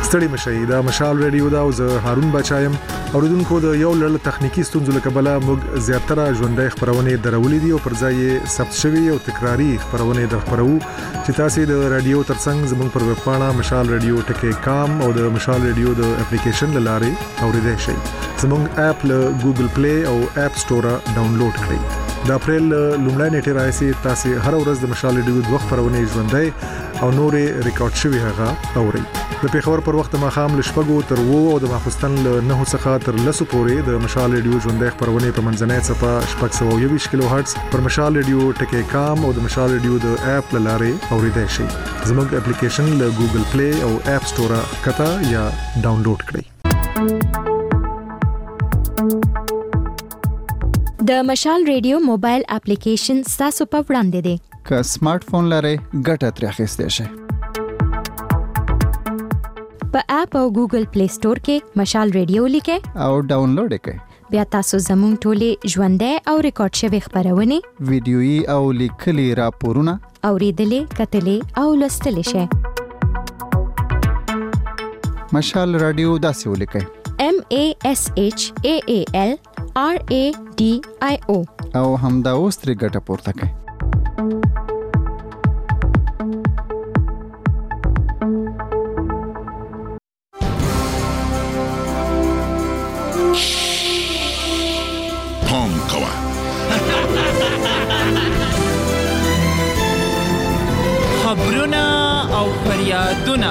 ستړي مشي دا مشال ریډیو دا او زه هارون بچایم اوریدونکو د یو لړ تخنیکی ستونزو له کبله موږ زیاتره ژوندۍ خبرونه درولې دي او پر ځای ثبت شوی او تکراری خبرونه در خبرو چې تاسو د رادیو ترڅنګ زموږ پر ویب پاڼه مشال ریډیو .com او د مشال ریډیو د اپلیکیشن لاره اوریدای شئ. زموږ اپ له ګوګل پلی او اپ سٹور ډاونلوډ کړئ. د اپریل لومړی نیټه راځي تاسو هر ورځ د مشال ریډیو دوه خبرونه ژوندۍ او نورې ریکارډ شوی هغه اورئ. د پیښور پر وخت ماخام ل شپږو تر 2 او د ماخستن له 9 څخه تر 10 پورې د مشال ریډیو ژوندۍ خبرونه په منځنۍ صفه 620 کیلو هرتز پر مشال ریډیو .com او د مشال ریډیو د اپ لاره اوریدای شئ. زموږ اپلیکیشن له ګوګل پلی او اپ سٹور کتا یا ډاونلوډ کړئ. د مشال ریډیو موبایل اپلیکیشن تاسو په وړاندې دی. که سمارټ فون لرئ ګټه ترې اخیستی شئ. په اپ او ګوګل پلی سٹور کې مشال ریډیو لیکئ او ډاونلوډ کړئ. بیا تاسو زموږ ټولې ژوندۍ او ریکارډ شوی خبرونه ویډیويي او لیکلي راپورونه اوریدلې کتلې او لوستلې شئ. مشال رادیو داسې ولیکئ MASHAAL RADIO او همدا اوس ترې ګټه پورته کړئ. پام کوه خبرونه او فریادونه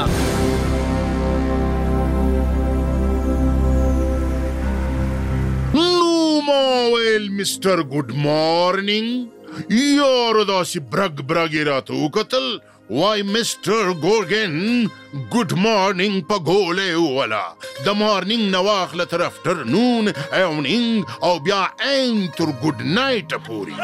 Mr. Good morning. یارو داسې برګ راته وکتل وای مستر ګورګن ګډ مارنینګ په ګولې ولا د مارنینګ نو واخله تر افټرنون ایونینګ او بیا این تر ګډ نایټ پوری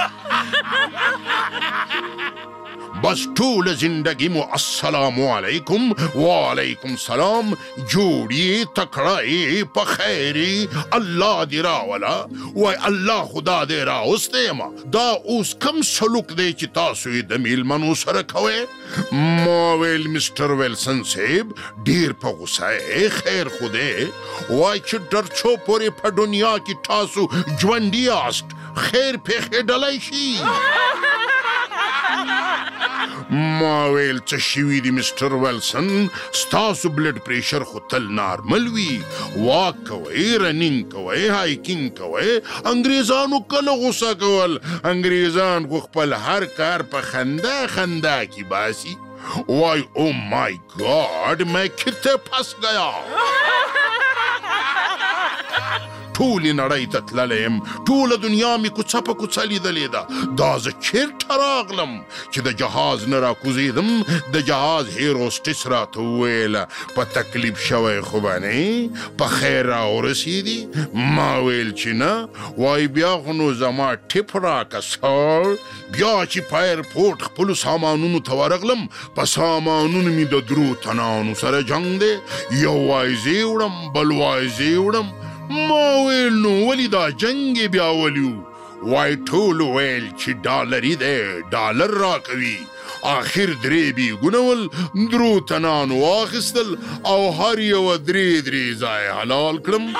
بس ټول زندگی مو السلام علیکم وعلیکم سلام جوړی تکړای په خیری الله دی راولا وای الله خدا دی راوسته ما دا اوس کم سلوک دی چې تاسو د میلمنو سره کوئ. ما ویل مستر ویلسن صاحب ډیر په غوسه خیر خوده وای چې درچو پورې په دنیا کې تاسو ژوندۍ یاست خیر په خډلای شي. ما ویل څه شوي دي مستر ویلسن ستاسو بلډ پریشر خو تل نارمل وي واک کوئ رنینګ کوئ هایکینګ کوئ. انګریزانو کله غوسه کول انګریزان خو خپل هر کار په خندا کې باسي. وای او مای ګاډ میں کته پس گیا ټولې نړۍ ته تللی ټوله دنیا مې کوڅه په کوڅه لیدلې ده. دا زه چېرته راغلم چې د جهاز نه راکوزېدم د جهاز هیروسټس راته وویله په تکلیف شوی خو به نه په خیر راورسېدي. ما ویل چې نه وای بیا خو نو زما ټپ راکه سر. بیا چې په ایرپورټ خپلو سامانونو ته ورغلم په سامانونو مې د درو تنانو سره جنګ دی. یو وایزې وړم بل وایزې وړم. ما ویل نو ولی دا جنگ بیا ولیو وای ټول ویل چې ډالري دی ډالر راکوي. آخر درې بیګونه ول درو تنانو واخیستل او هر یو درې ځای حلال کړم.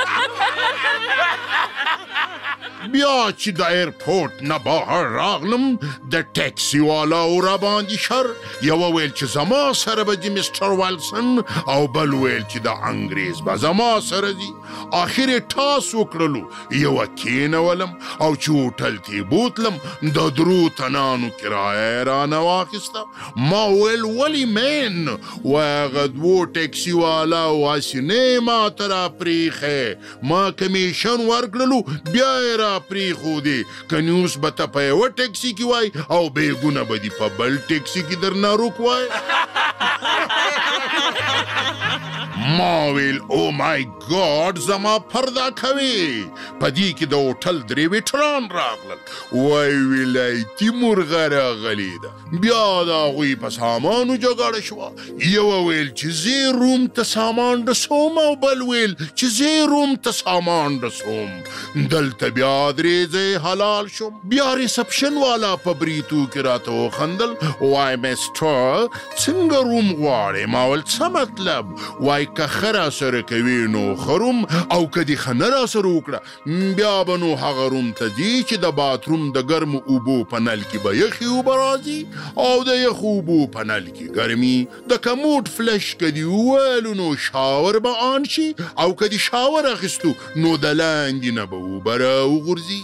بیا چې د ایرپورټ نه بهر راغلم د ټیکسي والا را باندې شر. یو ویل چې زما سره به ځي مستر ویلسن او بل ویل چې د انګریز به زما سره ځي. آخر یې ټاس وکړلو یوه کېنولم او چې هوټل ته بوتلم د درو تنانو کرایه رانه واخیسته. ما ویل ولې مین وای هغه دوو ټیکسي والا واسینې ما ته راپرېښی ما کمیشن ورکړلو بیا یې راپرېښودې که نیوس به ته په یوه ټیکسي کې وای او بیګونه به دي په بل ټیکسي کې درنه روک وای. ما ویل او مای ګاډ زما پرده کوي. په دې کې د هوټل 3 ویټران راغلل. وای ولایتي مرغه راغلې ده. بیا د هغوی په سامانو جګړه شوه. یو ویل چې زه روم ته سامان رسوم او بل ویل چې زه روم ته سامان رسوم. دلته بیا 3 ځای حلال شوم. بیا ریسپشن والا په بریتو کې راته وخندل. وای مسټر څنګه روم غواړې؟ ما ویل څه مطلب؟ وای که ښه راسره کوي نو ښه روم او که دې ښه نه راسره وکړه بیا به نو هغه روم ته ځي چې د باتروم د ګرمو اوبو په نل کې به یخې اوبه راځي او د یخو اوبو په نل کې ګرمي. د کموډ فلش که دې وویلو نو شاور به آن شي او که دې شاور اخیستو نو د لاندې نه به اوبه راوغورځي.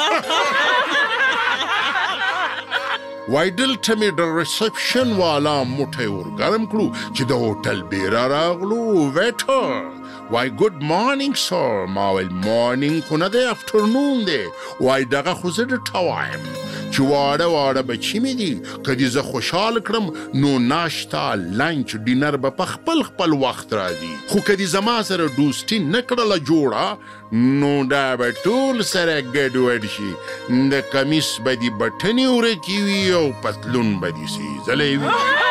وای دلته مې د ریسپشن والا موټی ورګرم کړو چې د هوټل بیره راغلو. ویټر وای ګود مارنینګ سر. ما ویل مارنینګ خو نه دی افټرنون دی. وای دغه خو زه درته وایم چې واړه واړه بچي مې دي. که دې زه خوشحاله کړم نو ناشته لنچ ډینر به په خپل خپل وخت راځي. خو که دې زما سره دوستي نه کړله جوړه نو دا به ټول سره ګډوډ شي. د کمیس به دې بټنې ورکې وي او پتلون به دې سیزلی وي.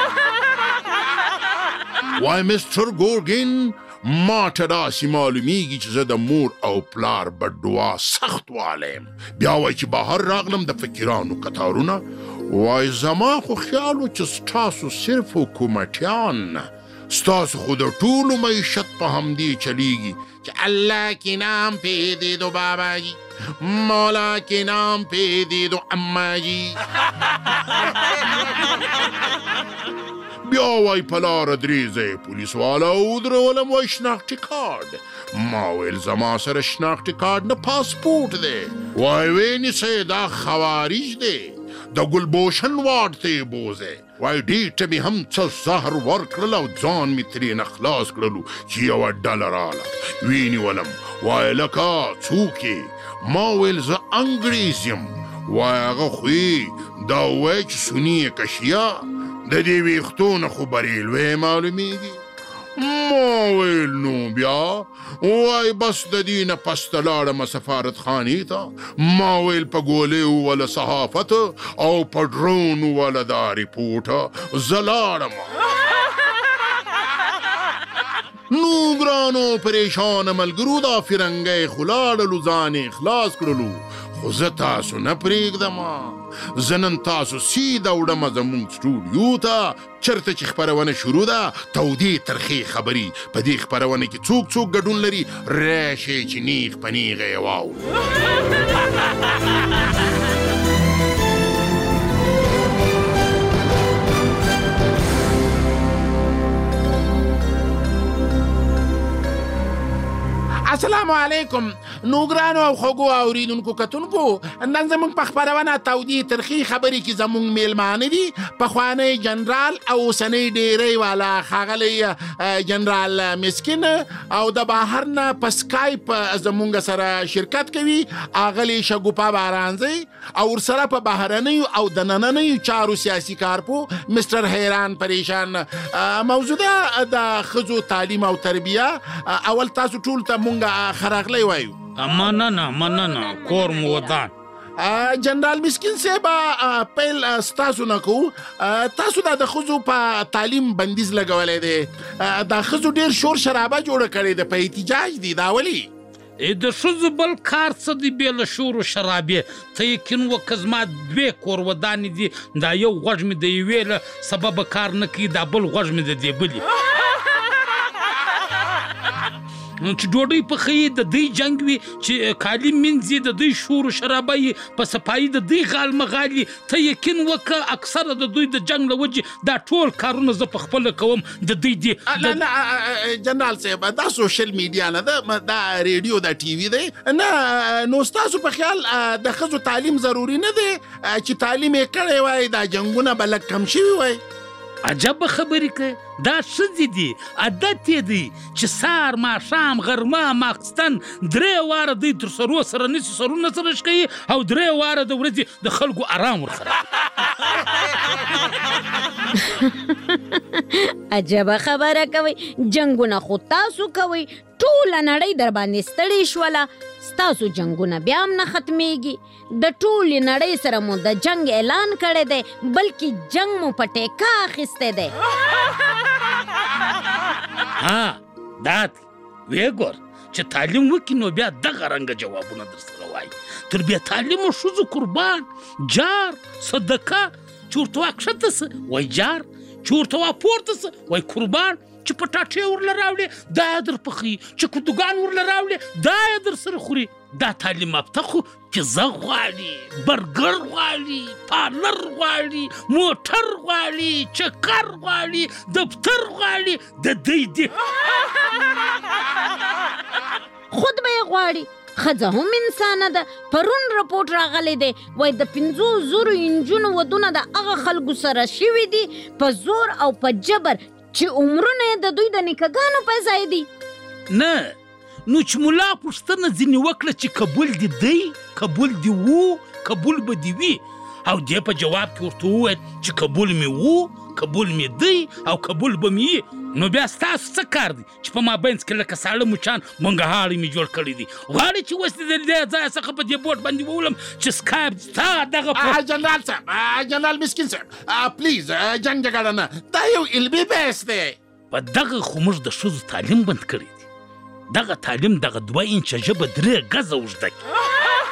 وای مسټر ګورګین ما ته داسې معلومیږي چې زه د مور او پلار بددعا سخت والی یم. بیا وای چې بهر راغلم د فقیرانو کتارونه. وای زما خو خیال و چې ستاسو صرف حکومتیان ستاسو خو د ټولو معیشت په همدې چلیږي چې الله کے نام پہ دے دو بابا جی، مولا کے نام پہ دے دو اما جی. بیا وای په لاره 3 ځای پولیس والا ودرولم. وای شناختي کارډ. ما ویل زما سره شناختي کارډ نه پاسپورټ دی. وای ونیسئ دا خوارج دی. د ګلبوشن واډ ته یې بوځئ. وای دې ته مې هم څه زهر ورکړل او ځان مې ترېنه خلاص کړلو چې یوه ډله راله وینیولم. وای لکه څوک یې؟ ما ویل زه انګریز یم. وای هغه خو دا وای چې سوني کشیا د دې ویښتو نه خو بریلوی معلومیږي. ما ویل نو بیا. وای بس د دې نه پس ته لاړمه سفارت خانې ته. ما ویل په ګولۍ ووله صحافت او په ډرون ووله دا ریپورټ. زه لاړم. نو ګرانو پریشانه ملګرو دا فرنګی خو لاړلو ځان یې خلاص کړلو. خو زه تاسو نه پرېږدم. زه نن تاسو سیده وړمه زموږ سټوډیو ته چېرته چې خپرونه شروع ده. تودې ترخې خبرې په دې خپرونه کې څوک ګډون لري راشئ چې نیغ په نیغه یې واورو. السلام علیکم نو ګرانو او خوږو اورېدونکو کتونکو. نن زموږ په خپرونه تودې ترخې خبرې کې زموږ میلمانه دي پخوانی جنرال او اوسنی ډیری والا ښاغلی جنرال مسکین او د بهر نه په سکایپ زموږ سره شرکت کوي اغلی شګوفا بارانځی او ورسره په بهرنیو او د نننیو چارو سیاسي کارپو مستر حیران پریشان. موضوع ده د ښځو تعلیم او تربیه. اول تاسو ټول ته مونږ خراغلی وایو. مننه کور مو ودان. جنرال مسکین صاحب پیل ستاسو نه کوو. تاسو دا د ښځو په تعلیم بندیز لګولی دی. دا ښځو ډېر شور شرابه جوړه کړې ده په احتجاج دی. دا ولې؟ د ښځو بل کار څه دی بې له شور و شرابې؟ ته یقین وکړه زما 2 کور ودانې دي. دا یو غوږ مې د یوې له سببه کار نه کوي، دا بل غوږ مې د دې بلې. چې ډوډۍ پخوي د دوی جنګ وي، چې کالي مینځي د دوی شور و شرابه وي، په صفایي د دوی غالمه غالي. ته یقین وکړه اکثره د دوی د جنګ له وجې دا ټول کارونه زه په خپله کوم. د دوی دي نه جنرال صاحب دا سوشل میډیا نه ده، دا ریډیو دا ټي وي دی نه. نو ستاسو په خیال د ښځو تعلیم ضروري نه دی چې تعلیم یې کړی وای دا جنګونه به لږ کم شوي وای؟ عجبه خبرې کوي. دا ښځې دي عادت یې دی چې سهار ماښام غرمه ماخستن 3 واره دوی تر سرو سره نیسي، سرونه سره شکوي او 3 واره د ورځې د خلکو ارام ورسره. عجبه خبره کوي، جنگونه خو تاسو کوي، ټوله نړۍ در باندې ستړې شوله، ستاسو جنگونه بیا هم نه ختمیږي. د ټولې نړۍ سره مو د جنگ اعلان کړی دی، بلکې جنگ مو په ټیکه اخیستی دی. دا وی ګور چې تعلیم وکړي نو بیا دغه رنګه جوابونه در سره وایي. تر بیا تعلیمو ښځو قربان، جار، صدقه چې ورته واکښته سه وایي جار، چې ورته واپورته سه وایي قربان، چې پټاټې ورله راوړې دا یې در پخوي، چې کدوګان ورله راوړې دا یې در سره خوري. دا تعلیم یافته خو پیزه غواړي، برګر غواړي، پارلر غواړي، موټر غواړي، چکر غواړي، دفتر غواړي، د دی دی خود به یې غواړي. ښځه هم انسانه ده. پرون رپورټ راغلی دی، وایي د 500,000 انجونو ودونه د هغه خلکو سره شوي دي په زور او په جبر چې عمرونه یې د دوی د نیکهګانو په ځای دي. نه نو چې ملا پوښتنه ځینې وکړه چې قبول دې دی، قبول دې وو، قبول به دې وي، او دې په جواب کې ورته وویل چې قبول مې وو، قبول مې دی او قبول به مې وي، نو بیا ستاسو څه کار دی چې په مابینځ کې لکه ساړه مچان منګهاړې مې جوړ کړي دي؟ غواړې چې اوس دې د دې ځایه څخه په دې بوټ باندې وولم چې سکایپ ستا دغه جنرال صاحب، جنرال مسکین صاحب، پلیز جنګ جګړه نه، دا یو علمي بحث دی. په دغه خو موږ د ښځو تعلیم بند کړی دی. دغه تعلیم دغه 2 انچه ژبه 3 ګزه اوږده کړي.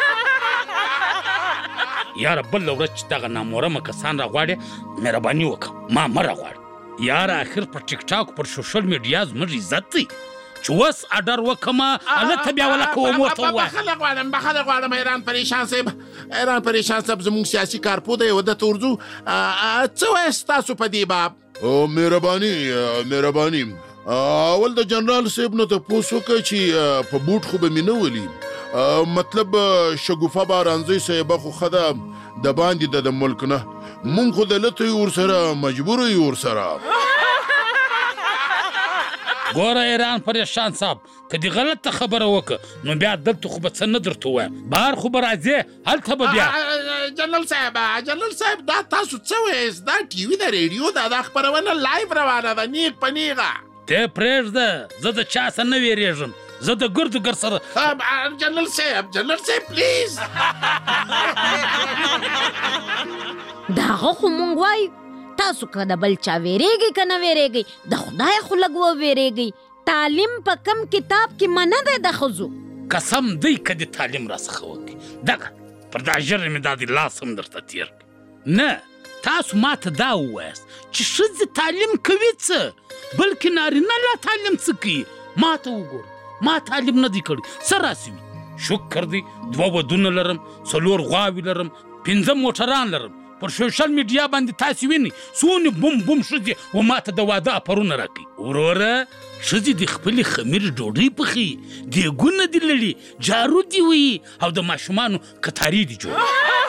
یاره بله ورځ چې دغه نامورمه کسان راغواړي مهرباني وکړه ما مه راغواړه. یاره اخر پر ټیک ټاک پر سوشل میډیا زموږ عزت دی چې اوس اډر وکړمه هلته بیا ولکه ورته ووایه. بخښنه غواړم ایران پریشان صاحب، ایران پریشان صاحب زموږ سیاسي کارپو دی، ودته ورځو. څه وایاست تاسو په دې باب؟ مهرباني اول د جنرال صاحب نه تپوس وکړه چې په بوټ خو به مې نه ولي، مطلب شګوفه بارانزی صاحبه خو ښه ده د باندې د ملک نه، مونږ خو د لته یو ورسره مجبور یو ورسره. ګوره ایران پریشان صاحب که دې غلطه خبره وکړه نو بیا دلته خو به څه نه درته ووایم، بهر خو به راځې هلته به بیا. جنرال صاحب دا تاسو څه وایاست؟ دا ټي وي د ریډیو دا خپرونه لایف روانه ده نیغ په نیغه. ته پرېږده، زه د چا څه نه ویرېږم، زه د ګردو ګر سره. جنرال صاحب پلیز. داغه خو مونږ وایو تاسو که د بل چا ویریږئ که نه ویریږئ، د خدای خو لږ وویریږئ. تعلیم په کم کتاب کې منع دی د ښځو. قسم دی که دې تعلیم راڅخه وکړي دغه پر دا ژر مې دا د لاس هم درته تېر کړي. نه تاسو ماته دا ووایاست چې ښځې تعلیم کوي څه، بلکې نارینه لا تعلیم څه کوي؟ ماته وګوره، ما تعلیم نه دی کړی، څه راسوي؟ شکر دی 2 ودونه لرم، 4 غواوې لرم، 5 موټران لرم. پر سوشل میډیا باندې تاسو وینئ څونې بوم ښځې و ماته د واده اپرونه راکوي. وروره ښځې د خپلې خمیر ډوډۍ پخوي، دیګونه دي لړي، جارو دي وهي او د ماشومانو کتاري دي جوړوي.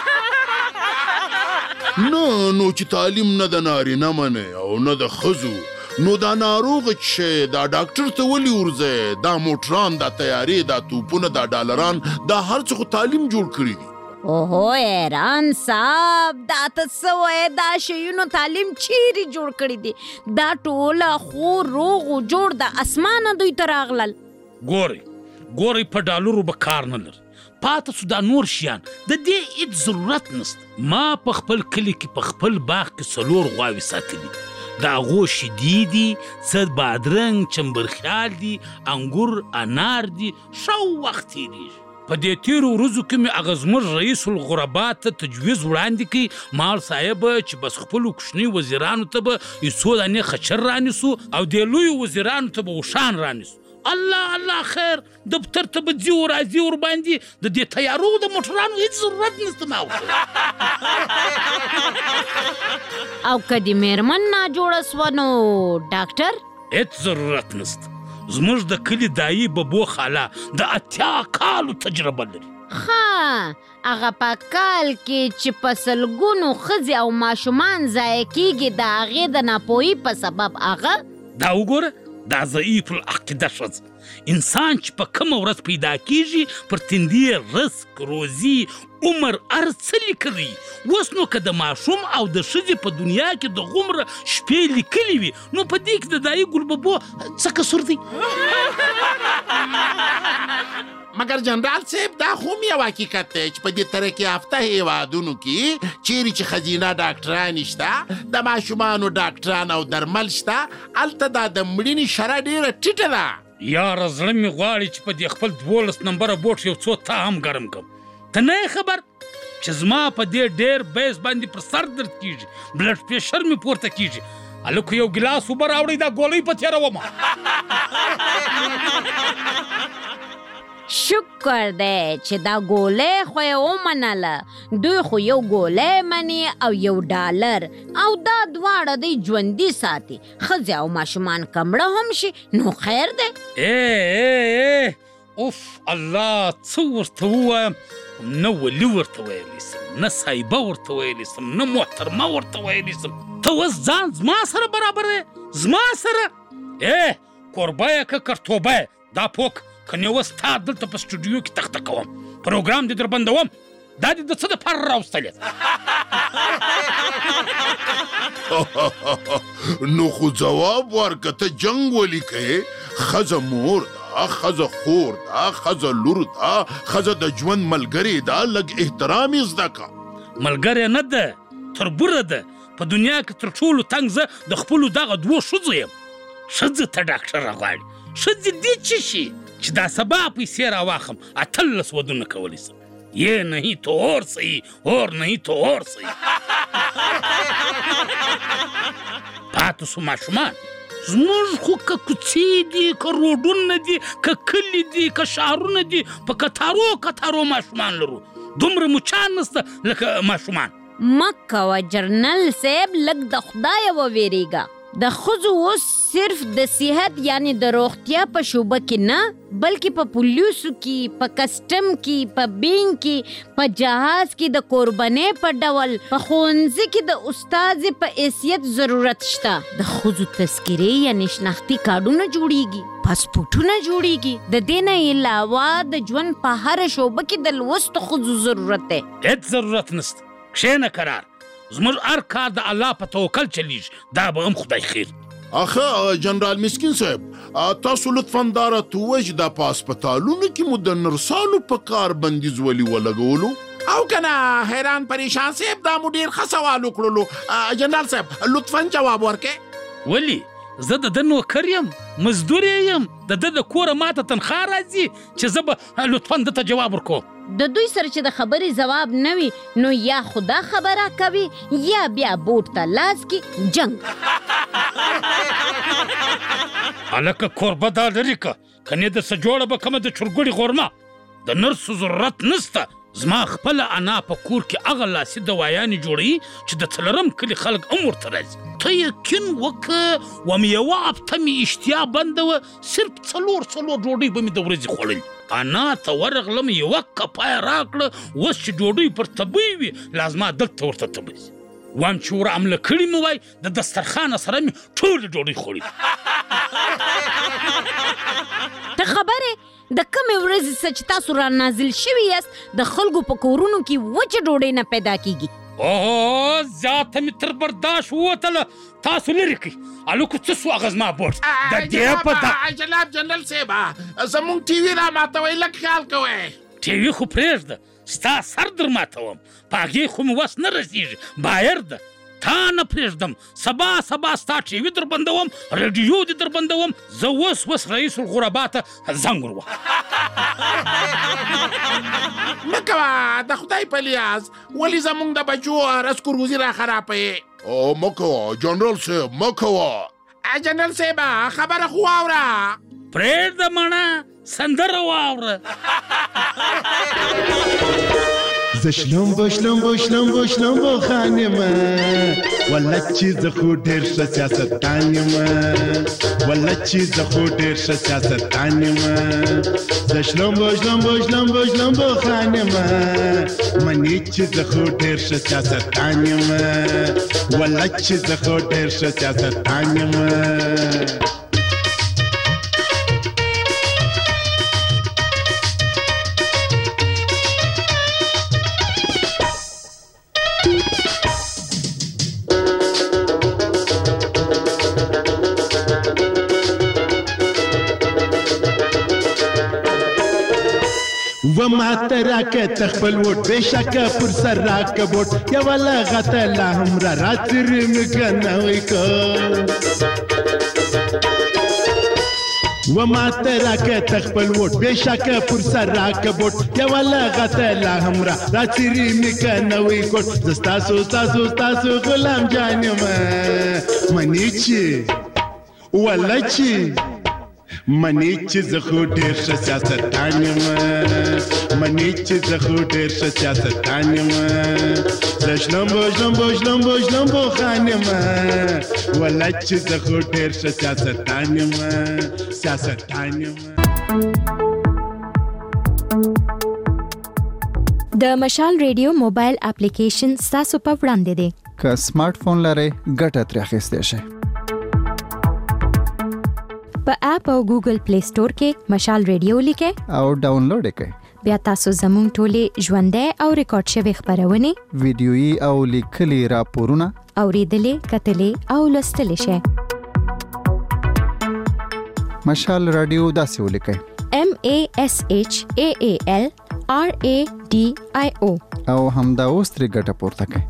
نو چې تعلیم نه د نارینه منې او نه د ښځو، نو دا ناروغه چې دا ډاکټر ته ولې ورځئ؟ دا موټران، دا تیارې، دا توپونه، دا ډالران، دا هر څه خو تعلیم جوړ کړي دي. اوهو ایران صاحب دا ته څه وایې؟ دا شیونو تعلیم چیرې جوړ کړي دي؟ دا ټوله خو روغ و جوړ د اسمانه دوی ته راغلل. ګورئ په ډالرو به کار نه لري، پاته سو دا نور شیان د دې هیڅ ضرورت نسته. ما په خپل کلي کې په خپل باغ کې 4 غواوې ساتلي، د هغو شیدې دي، څه بادرنګ، چمبرخیال دي، انګور، انار دي، ښه وخت تېرېږي. په دې تیرو ورځو کې مې هغه زموږ رئیس الغربا ته تجویز وړاندې کړي مال صاحب چې بس خپلو کوچني وزیرانو ته به یو څو دانې خچر رانیسو او دې لویو وزیرانو ته به اوښان رانیسو. الله خیر دفتر ته به ځي راځي ورباندې د دې تیارو د موټرانو هېڅ ضرورت نشته. ما او که دې میرمن ناجوړه سوه نو ډاکټر هېڅ ضرورت نشته. زموږ د کلي دایي ببو خاله د 80 کالو تجربه لري. هغه په کال کې چې په سلګونو ښځې او ماشومان ضایع کېږي د هغې د ناپوهي په سبب هغه دا وګوره دا ضعیف العقیده ښځه انسان چې په کومه ورځ پیدا کیږي پر تندي رزق روزي عمر هر څه لیکلی اوس نو که د ماشوم او د ښځې په دنیا کې د غومره شپې لیکلي وي نو په دې کې د دایي ګلببو څه قصور دی؟ مګر جنرال صاحب دا خو هم یو حقیقت دی چې په دې ترقي یافته هیوادونو کې چیرې چې ښځینه ډاکټرانې شته د ماشومانو ډاکټران او درمل شته هلته دا د مړینې شرح ډېره ټیټه ده. یاره زړه مې غواړي چې په دې خپل 12 نمبره بوټ یو څو تا هم ګرم کړم. ته نه یې خبر چې زما په دې ډېر بیس باندې پر سر درد کېږي، بلډ پریشر مې پورته کېږي. هلکو یو ګیلاس اوبه راوړئ دا ګولۍ په تېرومه. شکر دی چې دا ګولۍ خو یې ومنله. دوی خو یو ګولۍ مني او یو ډالر او دا دواړه دی ژوندي ساتي. ښځې او ماشومان کمړه هم شي نو خیر دی. اوف الله څه ورته ووایم؟ نه ولي ورته ویلی سم، نه صاحبه ورته ویلی سم، نه محترمه ورته ویلی سم. ته اوس ځان زما سره برابر دی؟ زما سره کوربه یې که کرتوبه یې دا پوک که نه اوس تا دلته په سټوډیو کې تخته کوم پروګرام دې در بندوم. دا دې د څه دپاره راوستلې؟ نو خو جواب ورکه ته جنګ ولیکې. ښځه مور ده، ښځه خور ده، ښځه لور ده، ښځه د ژوند ملګرې ده. لږ احترام یې زده که. ملګرې نه ده، تربوره ده. په دنیا کې تر ټولو تنګ زه د خپلو دغه 2 ښځو یم. ښځې ته ډاکټره غواړي، ښځې دې څه شي چې دا سبا پیسې راواخم 18 ودونه کولی سم. یہ نہیں تو اور صحیح، اور نہیں تو اور صحیح. پاتې سو ماشومان. زموږ خو که کوڅې دي، که روډونه دي، که کلي دي، که ښارونه دي، په کتارو ماشومان لرو. دومره مچان نسته لکه ماشومان. مه کوه جرنل صاحب، لږ د خدایه وویرېږه. د ښځو اوس صرف د صحت یعنی د روغتیا په شعبه کې نه بلکې په پولیسو کې، په کسټم کې، په بینک کې، په جهاز کې د قربانۍ په ډول، په ښوونځي کې د استاذې په حیثیت ضرورت شته. د ښځو تذکرې یعنی شناختي کارډونه جوړیږي، پاسپورټونه جوړیږي. د دې نه علاوه د ژوند په هره شعبه کې د لوستو ښځو ضرورت دی. هیڅ ضرورت نشته. کښېنه کرار. زموږ هر کار د الله په توکل چلیږي. دا به هم خدای خیر. آخه جنرال مسکین صاحب، تاسو لطفاً دا راته ووایئ چې دا په هسپتالونو کې مو د نرسانو په کار بندیز ولې ولګولو؟ او که نه حیران پریشان صاحب، دا مو ډېر ښه سوال وکړلو. جنرال صاحب لطفاً جواب ورکړئ. ولې؟ زه د ده نوکر یم، مزدور یم. د ده د کوره ماته تنخوا راځي چې زه به لطفاً ده ته جواب ورکوم. د دوی سره چې د خبرې جواب نه وي نو یا خدا خبره کوي یا بیا بوټ ته لاس کې جنګ. هلکه کوربه دا لرې که کنې د څه جوړه به کومه د چرګوړي غورمه. د نرسو ضرورت نسته. زما خپله انا په کور کې هغه لاسي دوایانې جوړوي چې د څلرم کلي خلک هم ورته راځي. ته یقین وکړه وم یوه هفته مې اشتیا بنده وه، صرف 4 ډوډۍ به مې د ورځې خوړلي. انا ته ورغلم، یوه کپه یې راکړه. اوس چې ډوډۍ پر تبۍ وي لازما دلته ورته تبۍ وي. وایم چې ور عمله کړي مې وای د دسترخوانه سره مې ټولې ډوډۍ خوړي. ته خبرې د کومې ورځې څه چې تاسو را نازل شوي یاست د خلکو په کورونو کې وچه ډوډۍ نه پیدا کیږي. زیاته مې تر برداشت ووتله. تاسو لرې کړئ. هلکو څه سو هغه زما بوټ د دې په جناب جنرال صاحب، زموږ ټي وي را ماتوئ، لږ خیال کوئ. ټي وي خو پرېږده، ستا سر در ماتوم. په هغې خو مې وس نه رسېږي. بایر ده تا نه پرېږدم. سبا ستا ټي وي در بندوم، رادیو دې در بندوم. زه اوس رئیس الغربا ته زنګ ور وهم. مه کوه د خدای په لیاز، ولې زموږ د بچو رسکو روزي را خرابوې؟ مه کوه جنرال صاحب، مه کوه. جنرال صاحب خبره خو واوره. پرېږده مڼه، سندره واوره. زه شلومبو خانمه، والله چې زه خو ډېر ښه سیاستدان یم، والله چې زه خو ډېر ښه سیاستدان یم. زه شلومبو خانمه، منې چې زه خو ډېر ښه سیاستدان یم، والله چې زه خو ډېر ښه سیاستدان یم. وماته راکه تخپل وټ بشکه پر سر راکه بوټ یو لغته لا همرا راتر مګنه وای کو وماته راکه تخپل وټ بشکه پر سر راکه بوټ یو لغته لا همرا راتر مګنه وای کو زستاسو تاسو غلام جانم منیچی ولچی منی چې زه خو ډېر ښه سیاستدان یم منی چې زه خو ډېر ښه سیاستدان یم زه شلمبو خان یم وله چې زه خو ډېر ښه سیاستدان یم د مشال ریډیو موبایل اپلیکیشن ستاسو په وړاندې دی که سمارټ فون لرئ ګټه ترې اخیستی شئ په اپ او ګوګل پلی سٹور کې مشال ریډیو لیکئ او ډاونلوډ یې کړئ بیا تاسو زموږ ټولې ژوندۍ او ریکارډ شوې خپرونې ویډیويي او لیکلي راپورونه اوریدلې کتلې او لوستلې شئ مشال رادیو داسې ولیکئ MASHAALRADIO او همدا اوس ترې ګټه پورته کړئ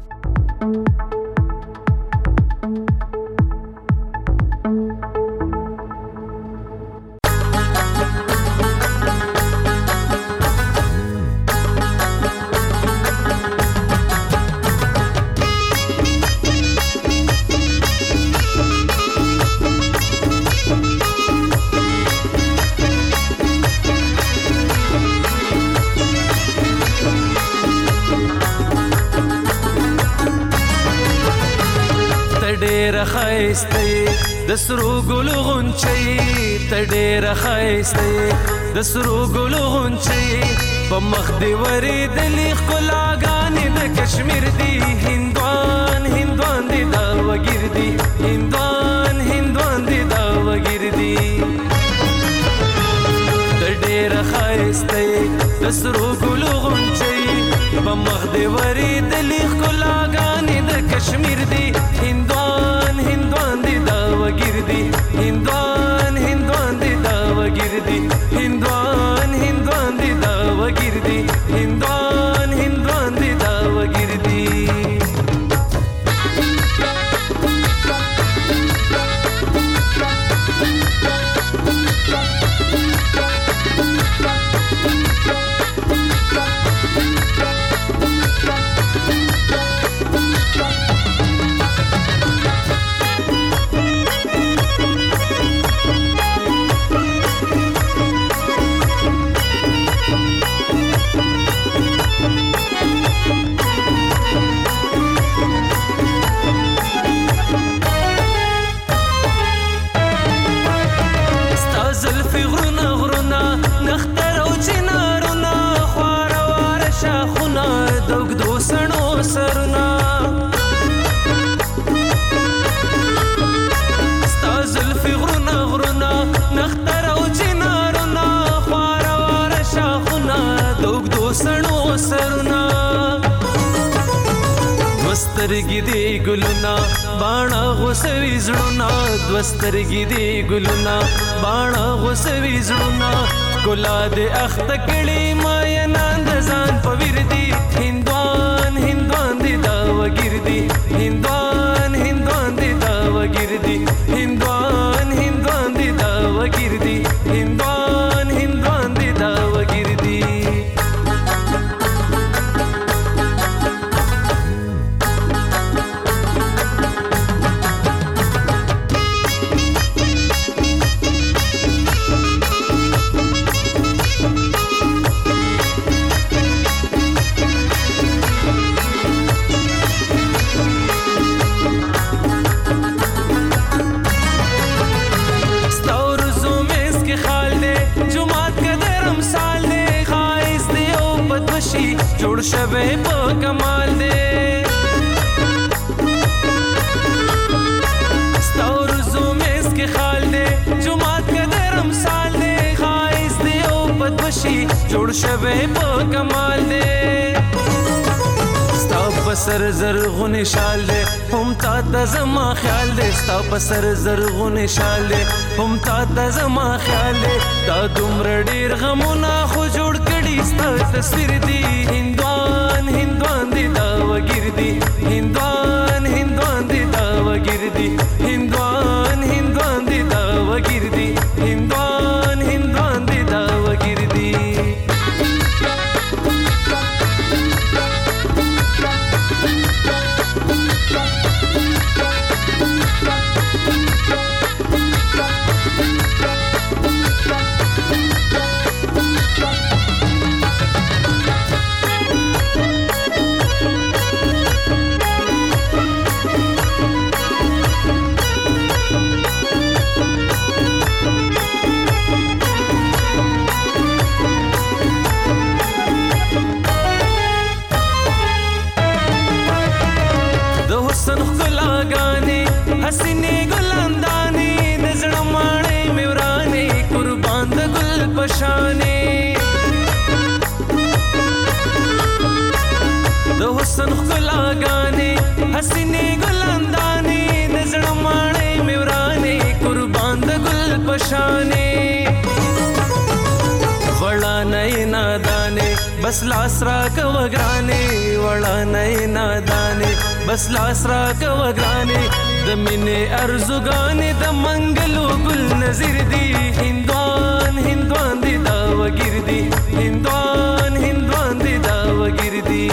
ډېر خایسته د سرو ګلو غونچې ته ډېر خایسته د سرو ګلو غونچې په مخ دې ورېدلې ښکلاګانې د کشمیر دي هندوان دې دا وګردي هندوان دې دا وګردي د ډېر خایسته د سرو ګلو غونچې په مخ دې ورېدلې ښکلاګانې د کشمیر دي هندوان دې دا وګردي هندوان دې دا وګردي هندوان دې دا وګردي هندوان دې دا وګردي دوسترګي دی ګلونا باڼه غوسوي زړونا دوسترګي دی ګلونا باڼه غوسوي زړونا ګلا دې اخت کړي مایا نند ځان پویر دي هندوان دې دا وګردي هندوان دې دا وګردي هندوان دې دا وګردي هندوان دې دا وګردي جوړ شوه په کمال دې ستور زومس کې خال دې جمعات کې درم سال دې خایس دې او بدوشي جوړ شوه په کمال دې ستا په سر زرغون شال دې هم تا د زما خیال دې ستا په سر زرغون شال دې هم تا د زما خیال دې دا دومره ډیر غمونه خو جوړ کړي خیستا تصویر دی هندوان هندوان دی دا وګردي هندوان هندوان دی دا وګردي هندوان هندوان دی دا وګردي هندوان هندوان دی دا وګردي हसीने गुलांदाने नजर माणे मेवराने कुर्बान द गुल पशाने दो हुस्न खुला गाने हसीने गुलांदाने नजर माणे मेवराने कुर्बान द गुल पशाने वड़ा नए नादाने बस लासरा कवग्राने वड़ा नए नादाने बस लासरा कवग्राने द मिने अर्जुगाने द मंगलो गुल नज़ीर दी हिंदवान हिंदवान दी दा वगिरदी हिंदवान हिंदवान दी दा वगिरदी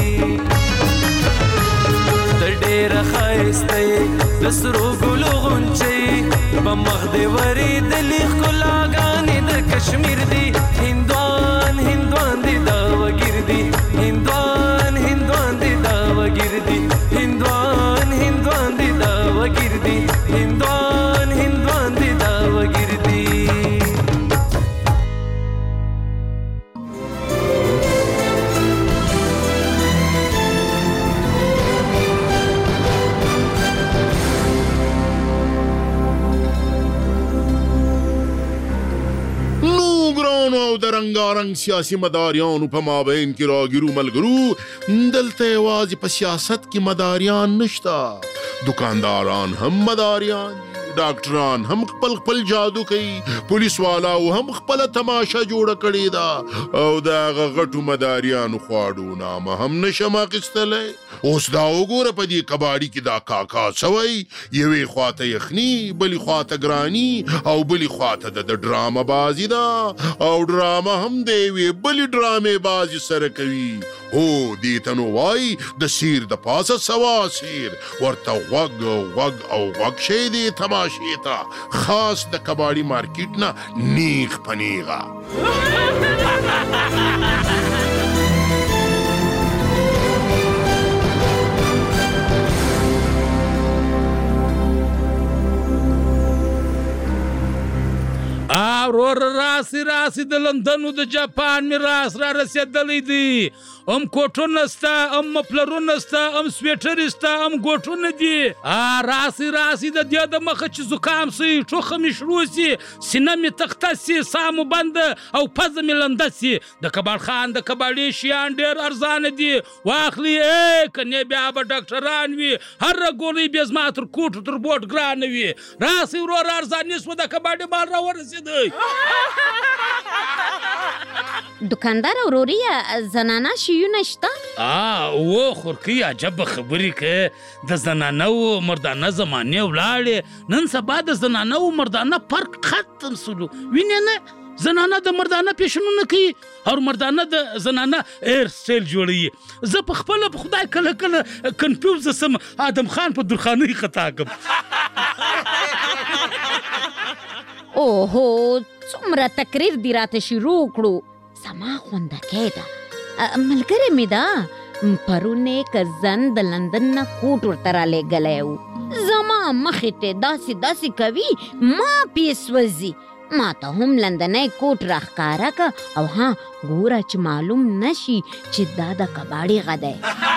द ډېر ښایسته د سرو ګلو غونچې په مخ دې ورېدلې ښکلاګانې د کشمیر دي هندوان هندوان دي دا وګردي هندوان هندوان دي دا وګردي هندوان هندوان دي دا وګردي هندوان هندوان دي دا وګردي او د رنګارنګ سیاسي مداریانو په مابین کې راګیرو ملګرو دلته یوازې په سیاست کې مداریان نشته دکانداران هم مداریان ډاکټران هم خپل خپل جادو کوي پولیس والاو هم خپل تماشا جوړه کړې ده او د هغه غټو مداریانو خواړو نامه هم نشم اخیستلی اوس دا وګوره په دې کباړي کې دا کاکا سوی یوې خواته یخني بلې خواته ګراني او بلې خواته د ډرامه بازي ده او ډرامه هم د یوې بلې ډرامې بازي سره کوي هو دې ته نو وایي د سیر د پاسه سوا سیر ورته غوږ غوږ او غوږ شی دې تماشې ته خاص د کباړي مارکیټ نه نیغ په نیغه ورور راسي د لندن او د جاپان می راس را رسیدلی دی ام کوټونه ستا ام مفلرونه ستا ام سویټر ستا ام ګوټونه دي راسي د دې د مخه چې زکام سي ټوخه می شروع سي سینه می تخته سي سامو بند او پزه می لنده سي د کباړ خان د کباړي شیان ډېر ارزانه دي واخلي کنه بیا به ډاکټران وي هر ګولې بیا زما تر کوټ تر بوټ ګران وي راسي ورور ارزانې سو د کباړي مال را ورسېدی دکاندار اوروریا زنانه شیونه شته و خورکی عجب خبرې که د زنانه و مردانه زمانې ولاړې نن سبا د زنانه و مردانه فرق ختم سلو وینې نه زنانه د مردانه پیشنونه کوي او مردانه د زنانه ایر سټایل جوړوي زه په خپله په خدای کله کله کنفیوز سم آدم خان په درخانۍ خطا کم اوهو څومره تقریر دی راته شروع کړو زما خوندکې ده ملګری مې ده پرونې که زن د لندن نه کوټ ورته رالیږلی و زما مخې ته داسې کوي ما پې سوځي ما ته هم لندنی کوټ راښکاره که او ګوره چې معلوم نشي چې دا د کباړي غدی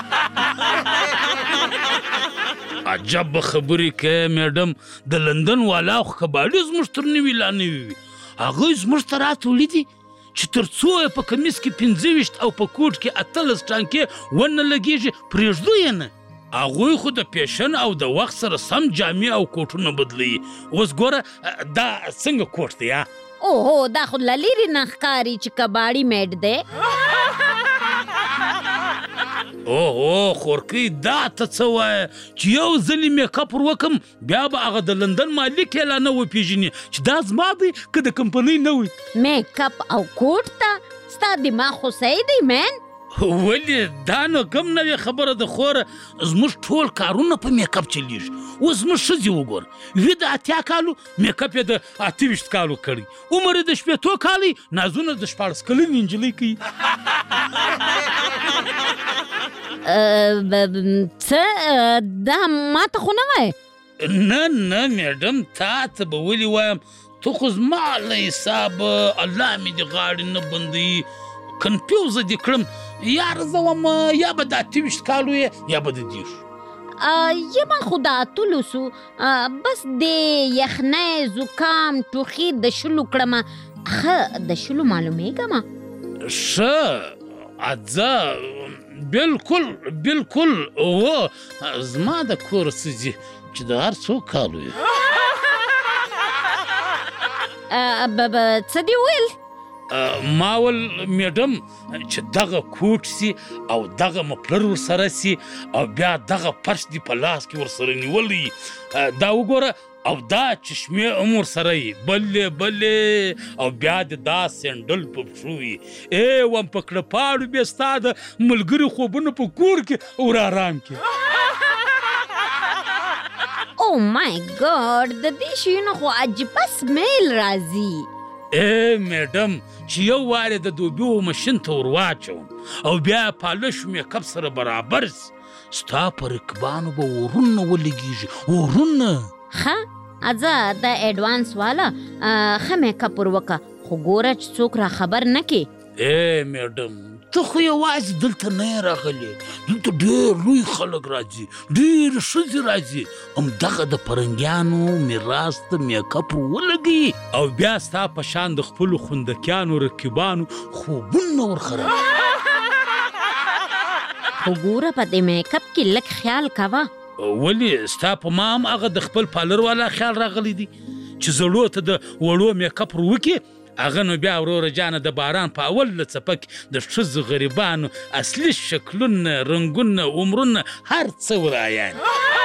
عجب خبرې که میډم د لندن والا خو کباړي زموږ تر نوي لا نوي وي هغوی زموږ ته راتولیدي چې تر څو یې په کمیس کې 25 او په کوټ کې 18 ټانکې ونه لګېږي پرېږدو یې نه هغوی خو د پیشن او د وخت سره سم جامې او کوټونه بدلوي اوس ګوره دا څنګه کوټ دی اوهو دا خو له لرې نه ښکاري چې کباړي میډ دی اوه خورکۍ دا ته څه وایه چې یو ځلې میک اپ ور وکم بیا به هغه د لندن مالک اعلانه وپېژني چې دا زما دی که د کمپنۍ نه وي میک اپ او کوټ ته ستا دماغ خو صحیح دی مین ولې دا نو کم نوې خبره د خوره زموږ ټول کارونه په میک اپ چلیږي اوس زموږ ښځې وګوره وي د 80 کالو میک اپ یې د 28 کالو کړی عمر یې د 15 کالی نازونه د 14 کلنې نجلۍ کوي څه دا ماته خو نه وایې نه میډم تا ته به ولې وایم ته خو زما له حسابه الله مې د غاړې نه بندوي کنفیوزه دې کړم یا رضوم یا به د 28 کالو یې یا به د 10 یما خو د اتلو سو بس د یخنۍ زکام ټوخي د شلو کړمه ښه د شلو معلومېږم ښه اځه بالکل اوه زما د کور څه چې د هر څو کالو یې څه دې ویل ما ول میډم چې دغه کوټ سي او دغه مفلر ورسره سي او بیا دغه فرش دی په لاس کې ورسره نیولی دا وګوره او دا چشمې هم ورسره یي بلې او بیا د دا سینډل په پښو وي وم په کړه پاړو بیا ستا د ملګري خوبونه په کور کې ور آرام کې او مای ګاډ د دې شیونو خو عجیبه سمیل راځي میډم چې یو وارې د دوبیو ماشین ته ور واچوم او بیا پالش میک اپ سره برابر ستا په رکبانو به ورونه ولګېږي ورونه ښه اځه د ایډوانس والا ښه میک اپ ور وکړه خو ګوره چې څوک را خبر نه کې میډم ته خو یوازې دلته نه یې راغلی دلته ډېر لوی خلک راځي ډېر ښځې راځي همدغه د فرنګیانو میراث ته میک اپ ولګوي او بیا ستا په شان د خپلو خوندکیانو رقیبانو خوبونه ورخراب خو ګوره په دې میک اپ کې لږ خیال کوه ولې ستا په ما هم هغه د خپل پالر والا خیال راغلی دی چې زړو ته د وړو میک اپ ور وکړي هغه نو بیا وروره جانه د باران په اول څپک د ښځو غریبانو اصلي شکلونه رنګونه عمرونه هر څه ورایان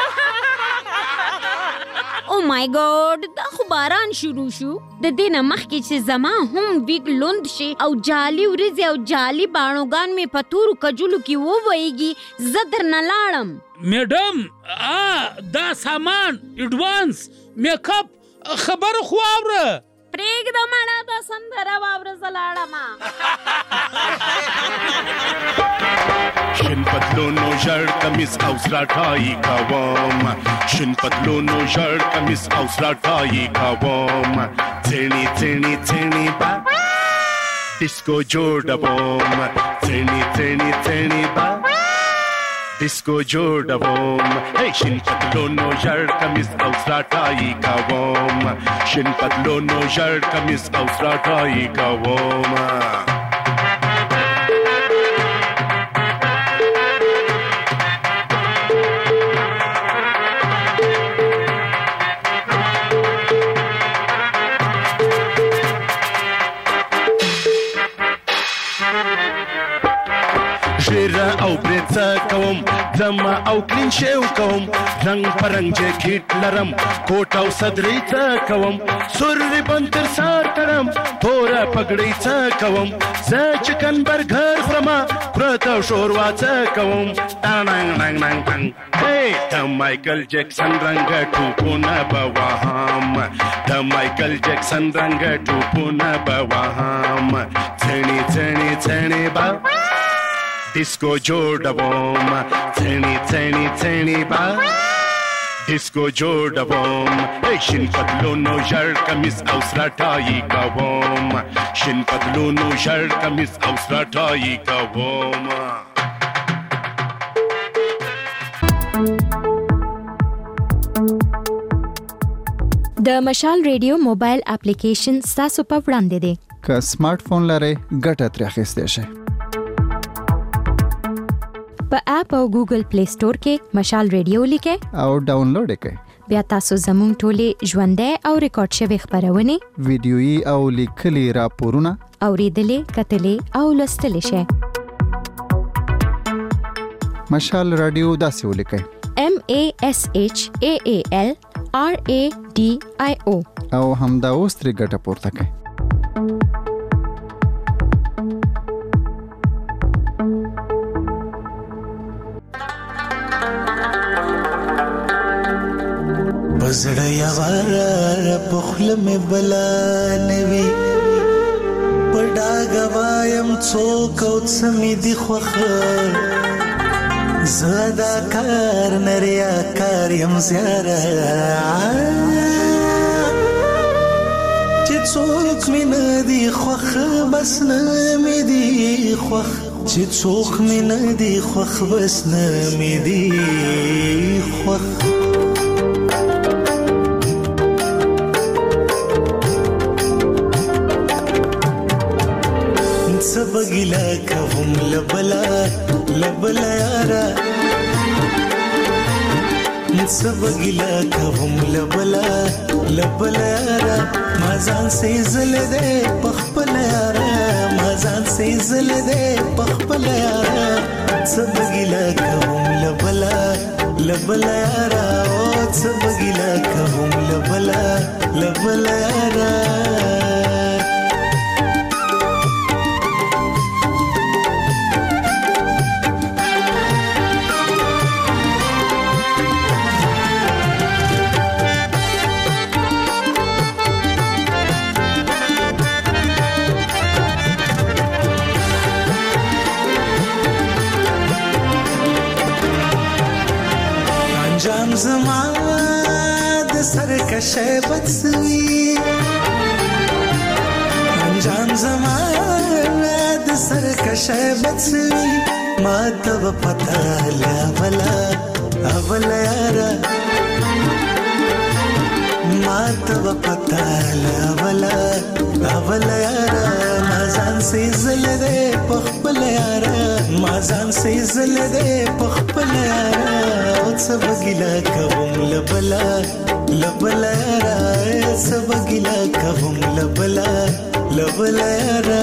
او مای ګاډ دا خو باران شروع شو د دې نه مخکې چې زما هم ویګ لوند شي او جالي ورځې او جالي باڼوګان مې په تورو کجلو کې وویږي زه درنه لاړم میډم دا سامان ایډوانس میک اپ خبره خو اوره پرېږده مړه دا سندره واوره زه لاړمه شین پتلونو ژړ کمیس او سراټایي کوم شین پتلونو ژړ کمیس او سراټایي کوم څېڼې با ډیسکو جوړوم څېڼې با ډیسکو جوړوم شین پتلونو ژړ کمیس او سراټایي کوم شین پتلونو ژړ کمیس او سراټایي کوم ژیره او برېڅه کوم دمه او کلین شیو کوم رنګ پرنګ جیکټ لرم کوټ او صدرۍ څه کوم سور ریبن تر سر کړم توره پګړۍ څه کوم زه چکن برګر خورم پرته شوروا څه کوم د مایکل جکسن رنګ ټوپونه به وهم د مایکل جکسن رنګ ټوپونه به وهم څېڼې به ډیسکو جوړوم څېڼې با ډیسکو جوړوم شین پتلونو ژړ کمیس او سراټایي کوم شین پتلونو ژړ کمیس او سراټایي کوم د مشال ریډیو موبایل اپلیکیشن ستاسو په وړاندې دی که سمارټ فون لرئ ګټه ترې اخیستی شئ په اپ او ګوګل پلی سٹور کې مشال ریډیو لیکئ او ډاونلوډ یې کړئ بیا تاسو زموږ ټولې ژوندۍ او ریکارډ شوې خپرونې ویډیويي او لیکلي راپورونه اوریدلې کتلې او لوستلې شئ مشال رادیو داسې ولیکئ MASHAALRADIO او همدا اوس ترې ګټه پورته کړئ. بزړه یوار په خوله مې بلا نوي پډا غوایم څوک او څه مې دي خوښه زدا کار نریا کار یم زیاره چې څوک مې نه دي خوښه بس نه مې دي خوښ چې څوک مې نه دي خوښ بس نه مې دي خوښ سبګلا کوم لبلا لبلا یارا سبګلا کوم لبلا لبلا یارا مازان سي زل دې پخپل یارا مازان سي زل دې پخپل یارا سبګلا کوم لبلا لبلا یارا او سبګلا کوم لبلا لبلا یارا انجام زما د سرکشه بڅوي انجام زما د سرکشه بڅوي ما ته پتا لا بلا اول یارا ما ته پتا لا بلا اول یارا مازان سي زل دې پخپل یارا مازان سي زل دې پخپل یارا سبګلا کوم لبلا لبلا یارا سبګلا کوم لبلا لبلا یارا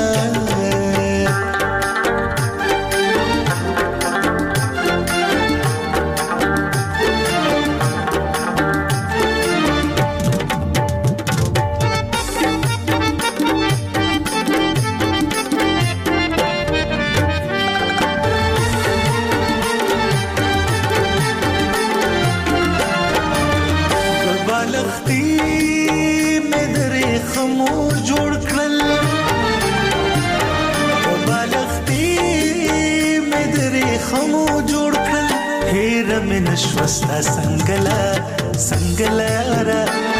نشوستا سنگلا سنگلا یارا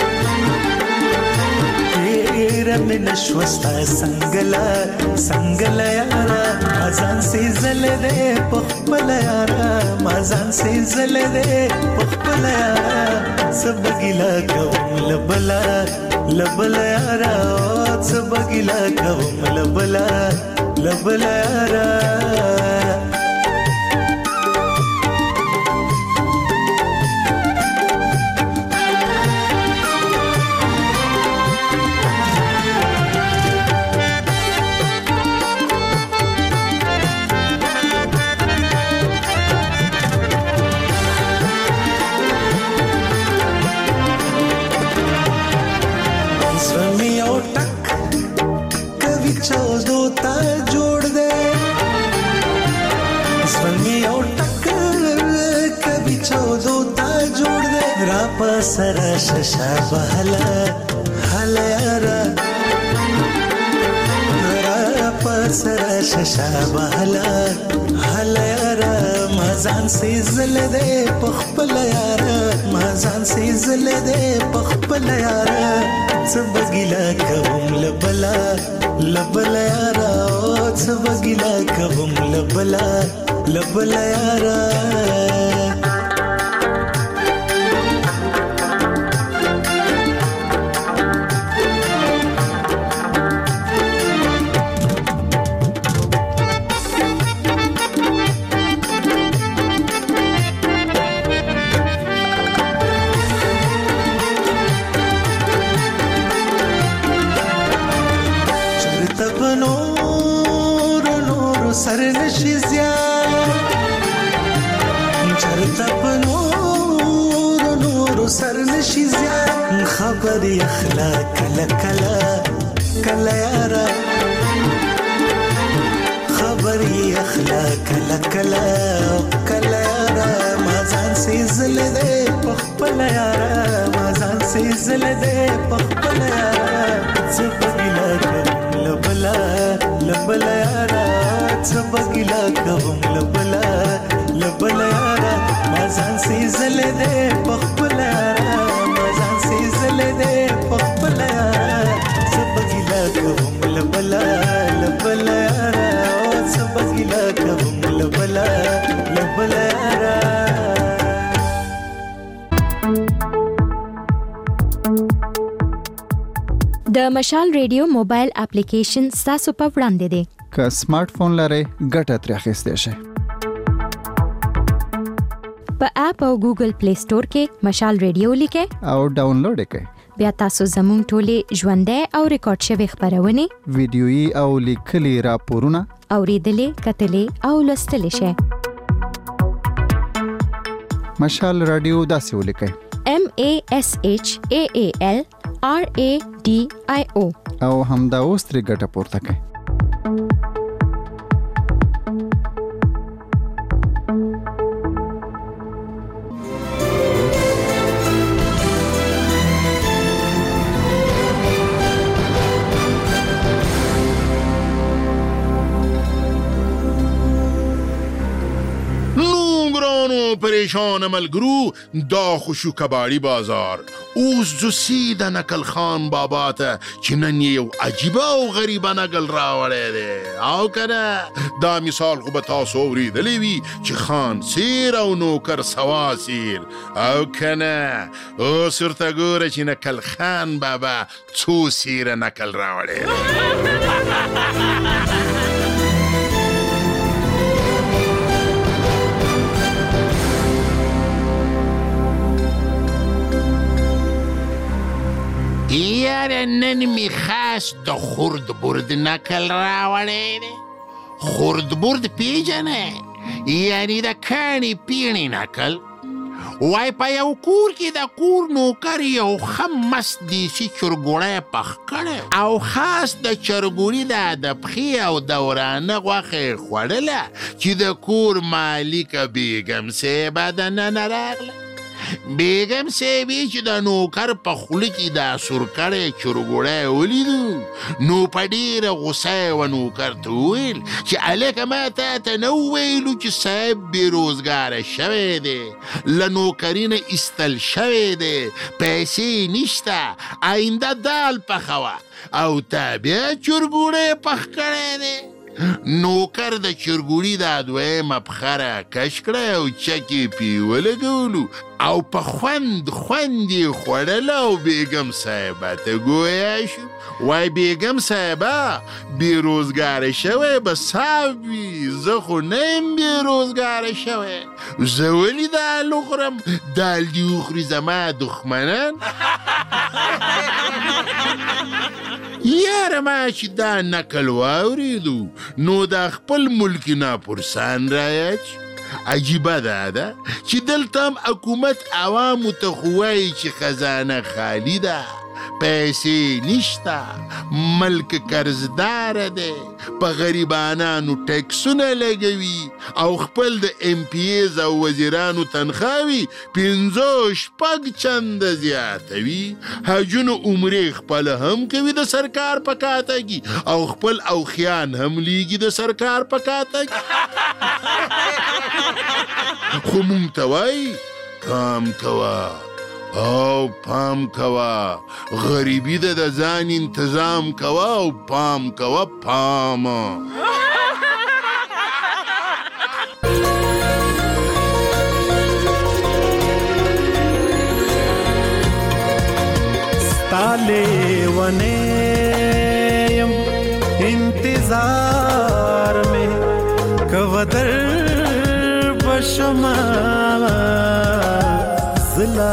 تیرا میں نشوستا سنگلا سنگلا یارا مازان سی زل دے پخپل یارا مازان سی زل دے پخپل یارا سبگلا کوم لبلا لبلا یارا سبگلا کوم لبلا لبلا یارا سرا ششا بهلا هلا یارا را سرا ششا بهلا هلا یارا مازان سي زل دې پخپل یارا مازان سي زل دې پخپل یارا سبګلا کوم لبلا لبلا یارا سبګلا کوم لبلا لبلا یارا چرته په نور سر نشي زیات خبرې اخلا کله کله کله یاره خبرې اخلا کله کله کله یاره ما ځان سي زل دې په خپل یاره ما ځان سي زل دې په خپل یاره زبګلا کوم لبلا لبلا یاره زبګلا کوم لبلا لبلا یاره ما ځان سي زل دې په خپل یاره ما ځان سي زل دې په خپل یاره زبګلا کوم لبلا لبلا یاره زبګلا کوم لبلا لبلا یاره د مشال ریډیو موبایل اپلیکیشن ستاسو په وړاندې دی. که سمارټ فون لرئ ګټه ترې اخیستی شئ. په اپ او ګوګل پلی سٹور کې مشال ریډیو لیکئ او ډاونلوډ یې کړئ. بیا تاسو زموږ ټولې ژوندۍ او ریکارډ شوې خپرونې ویډیويي او لیکلي راپورونه اوریدلې کتلې او لوستلې شئ. مشال رادیو داسې ولیکئ MASHAALRADIO او همدا اوس ترې ګټه پورته کړئ. پریشان ملګرو دا خوشو کباړي بازار اوس جو سیده نکل خان بابا ته چې نن یو عجیبه او غریبه نقل راوړی دی او کنه دا مثال خو به تاسو اورېدلی وي چې خان سیر او نوکر سوا سیر او کنه اوس ورته ګوره چې نکل خان بابا څو سیره نکل راوړی دی. یاره نن می خاص د خورد برد نکل راوړی دی. خورد برد پیژنې یعنی د کاڼي پیڼي نکل وای په یو کور کې د کور نوکر یو ښه مست دیسي چرګوړی پخ کړی او خاص د چرګوړي د پښې او د ورانه غوښه یې خوړله چې د کور مالکه بیګم صیبه دننه راغله. بیگم سیبی چې د نوکر په خوله کې دا سورکړی چرګوړی ولیدو نو په ډېره غوسه و نوکر ته وویل چې هلکه ما تا ته نه وویلو چې صاحب بېروزګاره شوی دی له نوکري نه ایستل شوی دی پیسې نشته آینده دال پخوه او تا بیا چرګوړی پخ کړی دی. نوکر د چرګوړي دا دویمه پښه راکش کړه او چکې پې ولګولو او په خوند یې خوړله او بیګم صاحبه ته ګویا شو وای بیګم صاحبه بېروزګاره شوی به صاحب وي زه خو نه یم بېروزګاره شوی زه ولې دال وخورم دال دې وخوري زما دښمنان. یاره ما چې دا نکل واورېدو نو دا خپل ملک ناپرسان رایاد عجیبه ده چې دلته هم حکومت عوامو ته خو وایي چې خزانه خالی ده پیسې نشته ملک قرضداره دی په غریبانانو ټیکسونه لګوي او خپل د ایم پی ایز او وزیرانو تنخواوي 5-6 چنده زیاتوي حجونه عمرې خپله هم کوي د سرکار په کاتګي او خپل اوخیان هم لیږي د سرکار په کاتګي خو مونږ ته وایي پام کوه او پام کوه غریبی ده د ځان انتظام کوه او پام کوه پاما. ستاله ونیم انتظار میں کوادر بشما زلا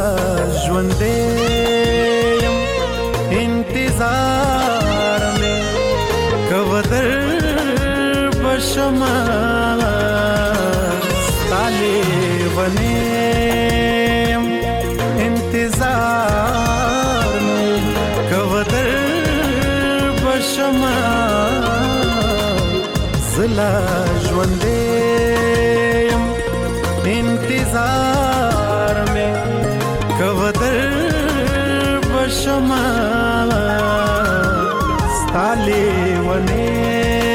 ژوندیم انتظار میں کوادر بشما ستاله لیونیم انتظار میں کودر بشما زلا ژوندیم انتظار میں کودر بشما ستا لیونیم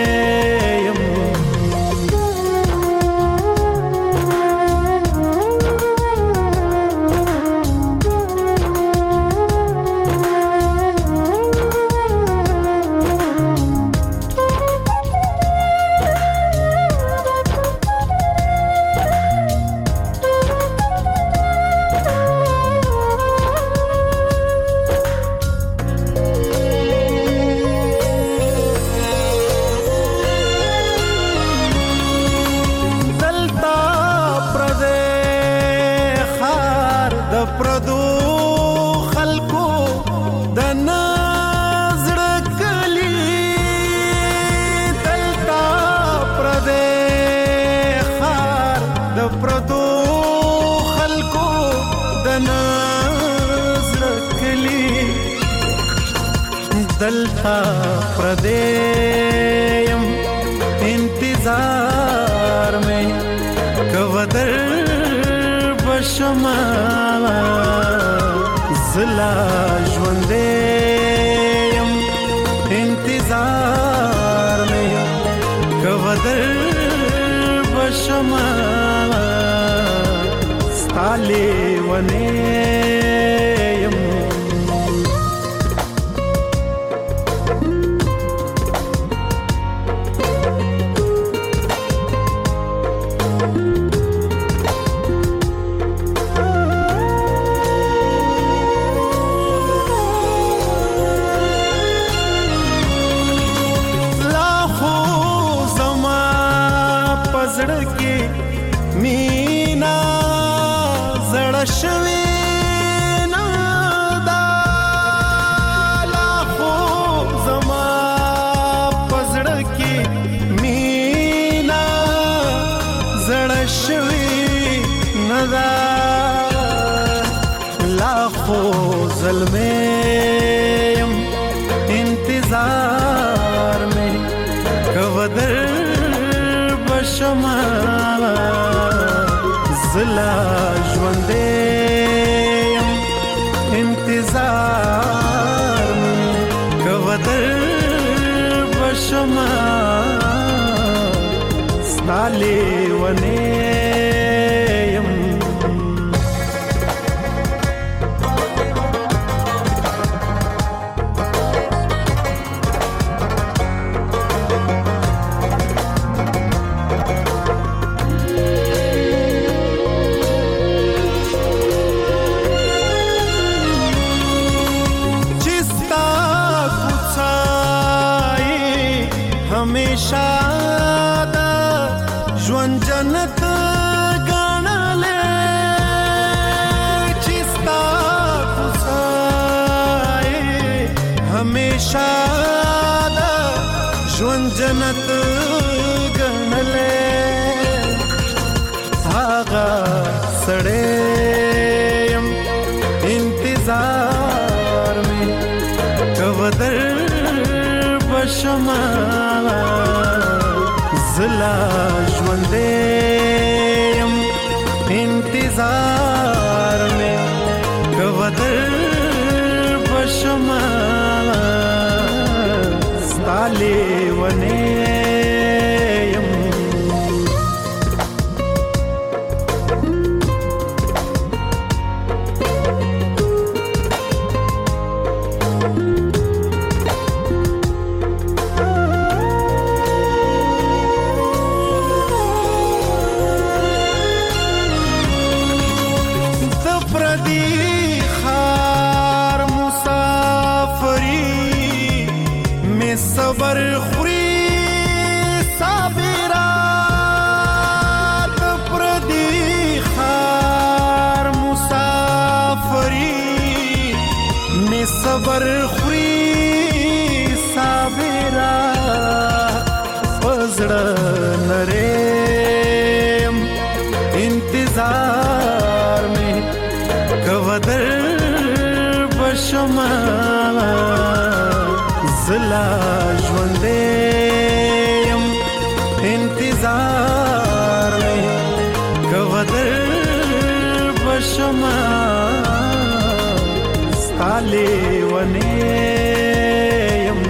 دلتا پردیم انتظار میں کودر بشما زلا ژوندیم انتظار میں کودر بشما ستا لیونیم ظلمیم انتظار میں کودر بشما زلا ژوندیم انتظار میں کودر بشما ستا لیونیم جنت گنلے آغا سڑیم انتظار میں کودر بشما زلا ژوندیم انتظار میں کودر بشما ستا لیونیم صبر خوري صابرات پردي خار مسافري می صبر خوري صابرات پزړه نرم انتظار انتظار می کوادر بشما زلا ژوندیم انتظار می کوادر بشما ستالی ونیم.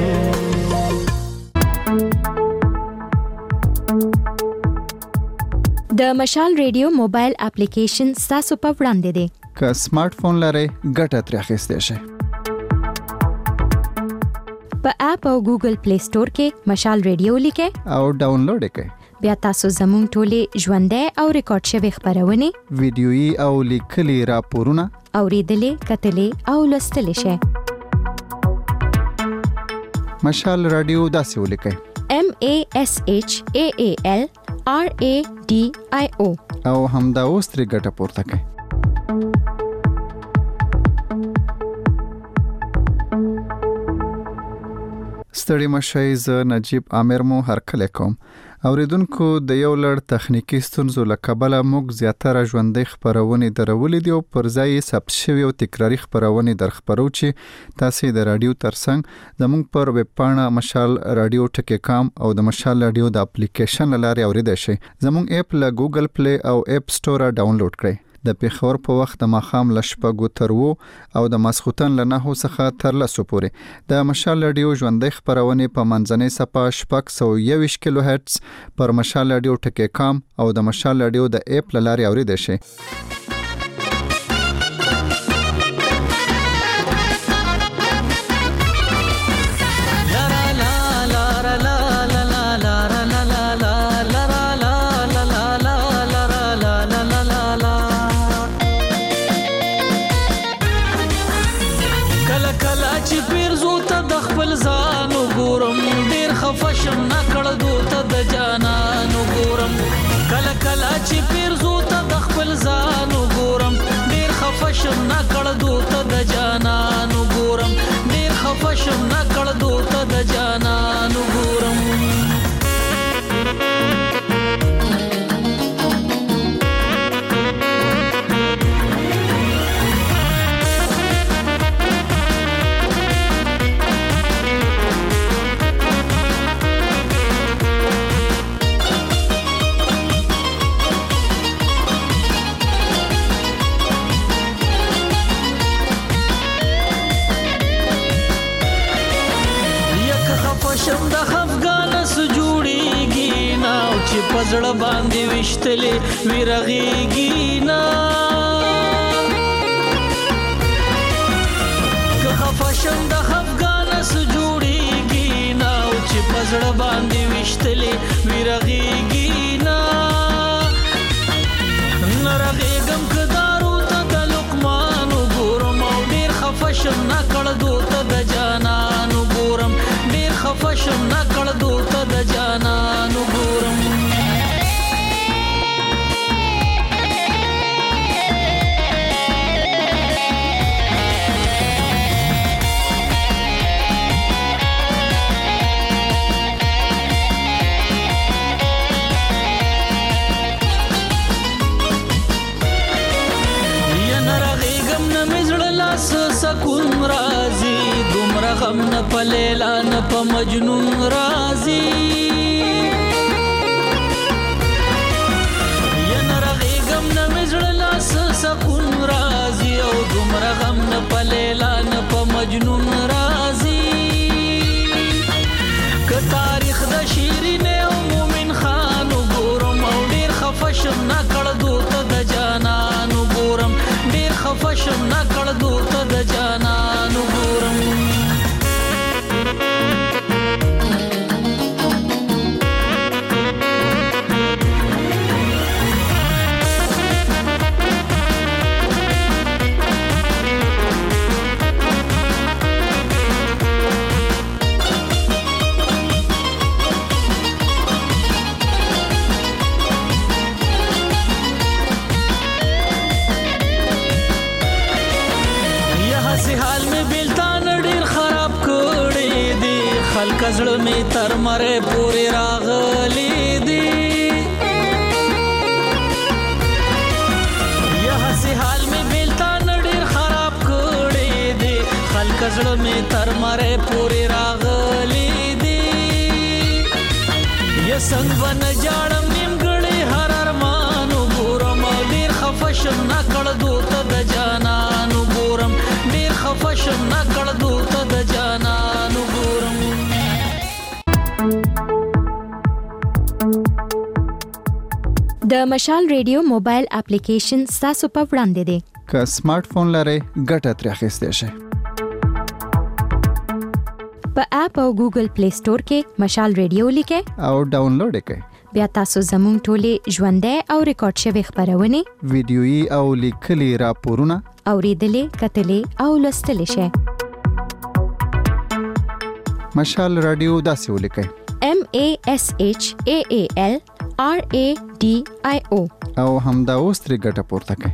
د مشال ریډیو موبایل اپلیکیشن ستاسو په وړاندې دی. که سمارټ فون لرئ ګټه ترې اخیستی شئ. په اپ او ګوګل پلی سٹور کې مشال ریډیو لیکئ او ډاونلوډ یې کړئ. بیا تاسو زموږ ټولې ژوندۍ او ریکارډ شوي خپرونې، ویډیويي او لیکلي راپورونه اوریدلې، کتلې او لوستلی شئ. مشال رادیو داسې ولیکئ: MASHAALRADIO او همدا اوس ترې ګټه پورته کړئ. ستړي مشئ، زه نجیب عامر مو هرکلی کوم. اوریدونکو، د یو لړ تخنیکی ستونزو له کبله موږ زیاتره ژوندۍ خپرونې درولې دي او پر ځای یې ثبت شوي او تکراري خپرونې درخپرو چې تاسې د رادیو ترڅنګ زموږ پر ویب پاڼه مشال رادیو .com او د مشال رادیو د اپلیکیشن له لارې اوریدای شئ. زموږ اپ له ګوګل پلی او اپ سټور ډاونلوډ کړئ. د پیښور په وخت د ماښام له 6 تر 9 او د ماسخوتن له 9 څخه تر 10 پورې د مشال رادیو ژوندۍ خپرونې په منځنۍ صفحه 621 کیلو هرتز پر مشال رادیو .com او د مشال رادیو د اپ له لارې اوریدای شئ. چې پیرزو ته د خپل ځان وګورم، ډیر خفه شم نه کړدو ته د جانان وګورم، ډیر خفه شم نه کړدو ته د جانان وګورم. پزړه باندې وشتلې ویرغېږي نه، که خفه شم د خفګانه څه جوړېږي نه، او چې پزړه باندې وشتلې ویرغېږي نه، نه رغېږم که دارو ته د لقمان وګورم، او ډېر خفه شم نه کړدو ته د جانان وګورم، ډېر خفه شم نه کړدو ته د جانان وګورم. سکون رازی دومره غم نه په لیلا نه په مجنون رازی، یا نه رغېږم نه مې زړه لاس سکون رازی، او دومره غم نه په لیلا نه په مجنون رازی. که تاریخ د شیرینې او مومن خان وګورم، او ډېر خفه شم نه کړدو ته د جانان وګورم، ډېر خفه شم نه کړدو ته د جانان وګورم. زړه می تر مره پورې راغلی دی، زړه می تر مره پورې راغلی دی یا څنګه ون جاړم نیمګړی هر ارمان وګورم ډیر خفشم نه کړ دوته د جانان وګورم ډیر خفشم نه کړ دوته د جانان وګورم د مشال ریډیو موبایل اپلیکیشن تاسو په وړاندې دی که سمارټ فون لرئ ګټه ترې اخیستی شئ په اپ او ګوګل پلی سٹور کې مشال ریډیو لیکئ او ډاونلوډ یې کړئ بیا تاسو زموږ ټولې ژوندۍ او ریکارډ شوي خبرونه ویډیويي او لیکلي راپورونه اوریدلې کتلې او لوستلې شئ مشال رادیو داسې ولیکئ MASHAALRADIO او همدا اوس ترې ګټه پورته کړئ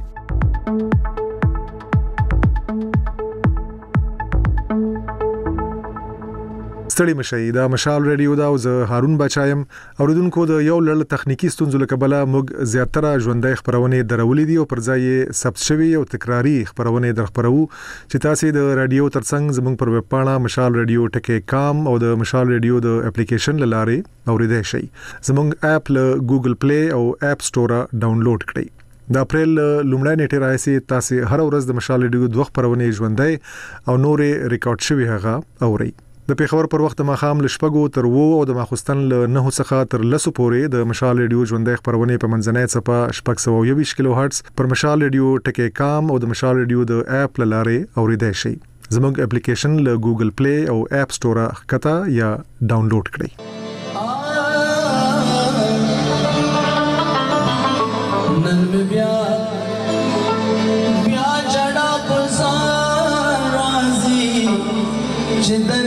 ستړي مشي دا مشال ریډیو دا او زه هارون بچایم اوریدونکو د یو لړ تخنیکی ستونزو له کبله موږ زیاتره ژوندۍ خبرونه درولې دي او پر ځای ثبت شوی او تکراری خبرونه درخبرو چې تاسو د رادیو ترڅنګ زموږ پر ویب پاڼه mashalradio.com او د مشال ریډیو د اپلیکیشن لاره اوریدئ شئ زموږ اپ له ګوګل پلی او اپ سٹور ډاونلوډ کړئ د اپریل لومړی نیټه راځي تاسو هر ورځ د مشال ریډیو دوه خبرونه ژوندۍ او نورې ریکارډ شوی هغه اورئ د پیښور پر وخت ماخام لشپګو تر وو او د ماخستن له 9 څخه تر 10 پورې د مشال ریډیو ژوندۍ خبرونه په منځنۍ صفه 620 کیلو هرتز پر مشال ریډیو ټکی کام او د مشال ریډیو د اپ لاره اوریدئ شئ زموږ اپلیکیشن له ګوګل پلی او اپ سٹور ښکته یا ډاونلوډ کړئ نن بیا جڑا پزار راضی چې